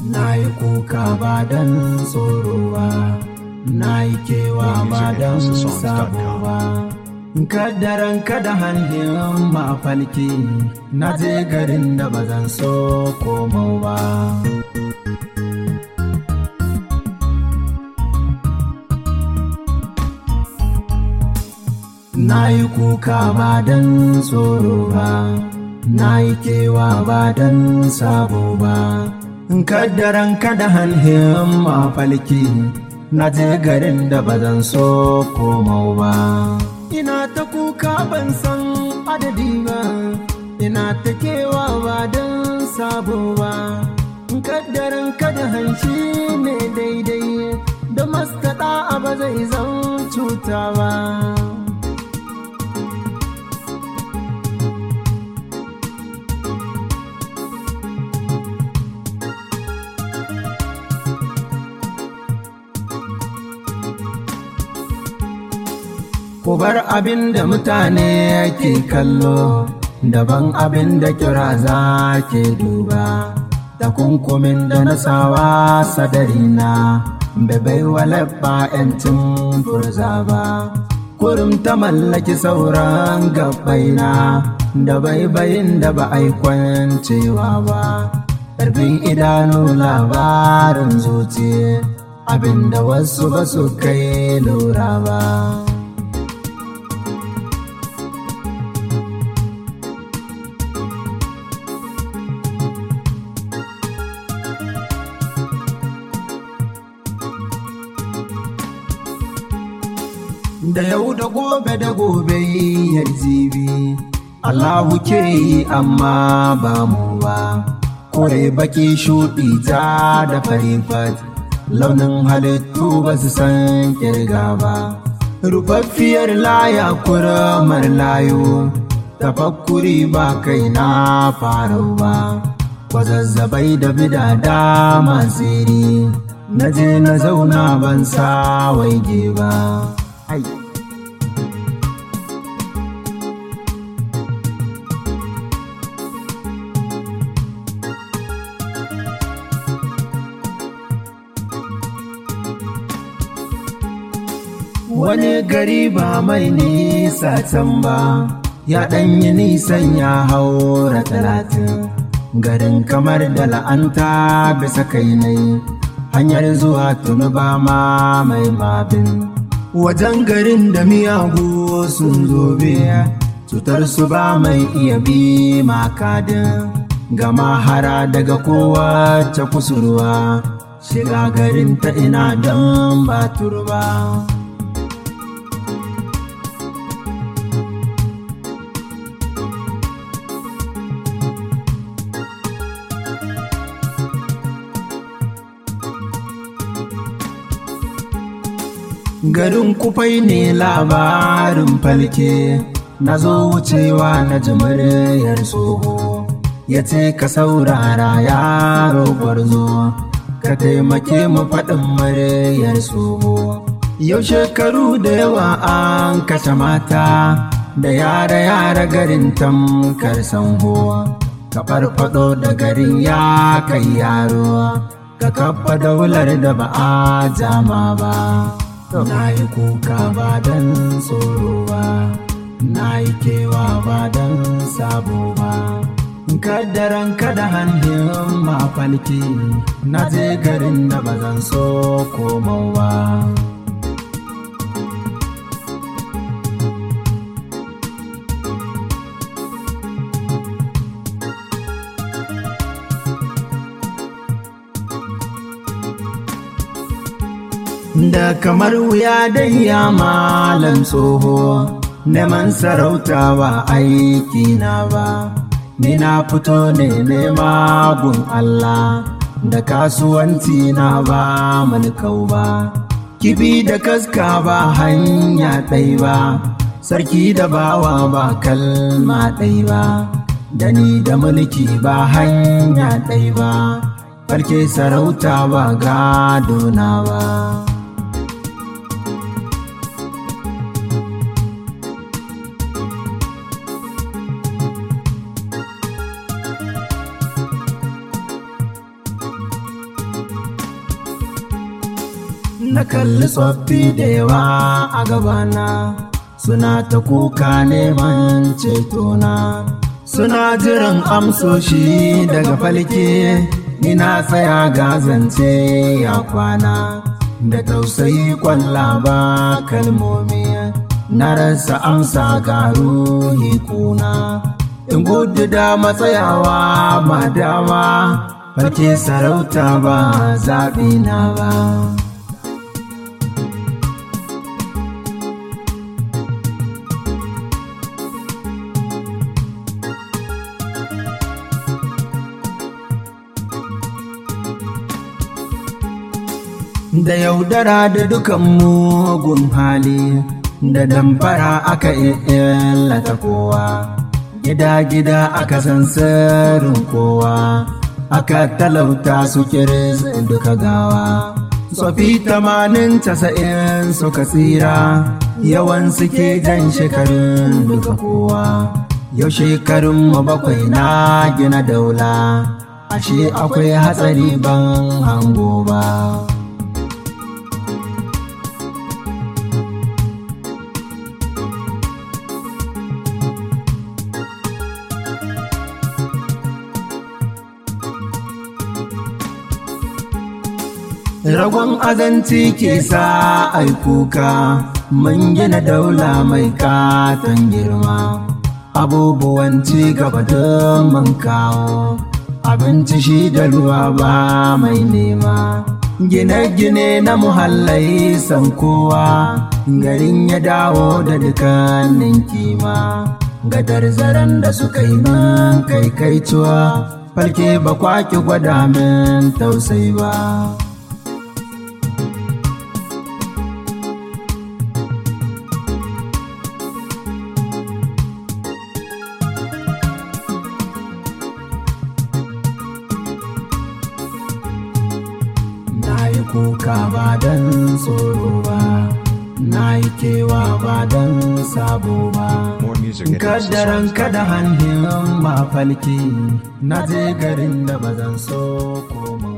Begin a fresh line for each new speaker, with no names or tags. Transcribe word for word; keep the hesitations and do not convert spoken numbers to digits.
na yi kuka ba don tsoro ba, na yi kewa ba don sabo ba. Kaddaran kada hannun mafalki, na je garin da ba zan so komau ba. Na yi kuka ba don tsoro ba, na yi kewa ba don sabo ba. Kaddaran kada hannun mafalki, na je garin da ba zan so komau ba. Ina ta kuka ban san adadi ba, ina ta kewa ba don sabo ba. Kaddaran kada hanshi ne daidai, da maskaɗa ba zai zan cuta ba. Ku bar abin da mutane ke kallo, daban abin da kira za ke duba. Takunkumin da na sawa sadarina, bai bai wa labba ‘yancin furza ba. Kurum ta mallaki sauran gabbaina, da baibayin da ba aikon cewa ba. Ƙarfin idanu labarin zuci, abin da wasu ba su kai lura ba. Da yau da gobe da gobe yar zibi, Allahu ke yi amma ba mu ba. Kore baki shuɗi ja da farifat, launin halittu ba su san kirga ba. Rufaffiyar laya kuramar layo, tafakkuri ba kai na farau ba. Kwazazzabai da bidada masiri, na je na zauna ban sa waige ba. Ai. Wani gari ba mai nisa can ba, ya ɗanyi nisan ya haura talatin. Garin kamar da la'anta bisa kai nai, hanyar zuwa tuni ba ma mai mabin. Wajen garin da miyagu sun zobe, cutar su ba mai iya bi makadin. Gama hara daga kowace kusurwa, shiga garin ta ina don ba turba. Garin kufai ne labarin falke, na zo wucewa na ji muryar tsoho. Ya ce ka saurara yaro gwarzo, ka taimake mu faɗin muryar tsoho. Yau shekaru da yawa an kashe mata, da yara yara garin tamkar sanho. Ka farfaɗo da garin ya kai yaro, ka kafa daular da ba a jama ba. Na yi kuka ba don tsoro ba, na yi kewa ba don sabo ba. Kaddaran kada hannun mafalki, na je garin da ba zan so komau ba. Da kamar wuya dai ya malam tsoho, neman sarauta ba aiki na ba. Ni na fito ne nema gun Allah, da kasuwanci na ba mulkau ba. Kibi da kaska ba hanya ɗai ba, sarki da bawa ba kalma ɗai ba. Da ni da mulki ba hanya ɗai ba, farke sarauta ba gado na ba. na kalli tsoffi da yawa a gabana suna ta kuka neman cetona, suna jiran amsoshi daga falke. Ina tsaya ga zance ya kwana, da tausayi kwalla ba kalmomi, na rasa amsa ga ruhi kuna. In gudu da matsayawa ma dama, farke sarauta ba zaɓi na ba. Da yaudara da dukan mugun hali, da damfara aka illata kowa, gida-gida aka san sirrin kowa, aka talauta su kiris duka gawa. Tsofi tamanin casa'in suka tsira, yawan suke jan shekarun duka kowa. Yau shekarun mu bakwai na gina daula, ashe akwai hatsari ban hango ba. Ragon azanci ke sa ai kuka, mun gina daula mai katon girma, abubuwan ci gaba don mun kawo, abinci shi da ruwa ba mai nema, gine-gine na muhallai san kowa, garin ya dawo da dukkanin kima. Gadar zaren da suka yi min kai kaituwa, falke ba kwaki gwada min tausayi ba. Kuka ba dan tsoro ba, na yi kewa ba dan sabo ba. Kaddaran kada hannun mafalki, na je garin da ba zan so koma.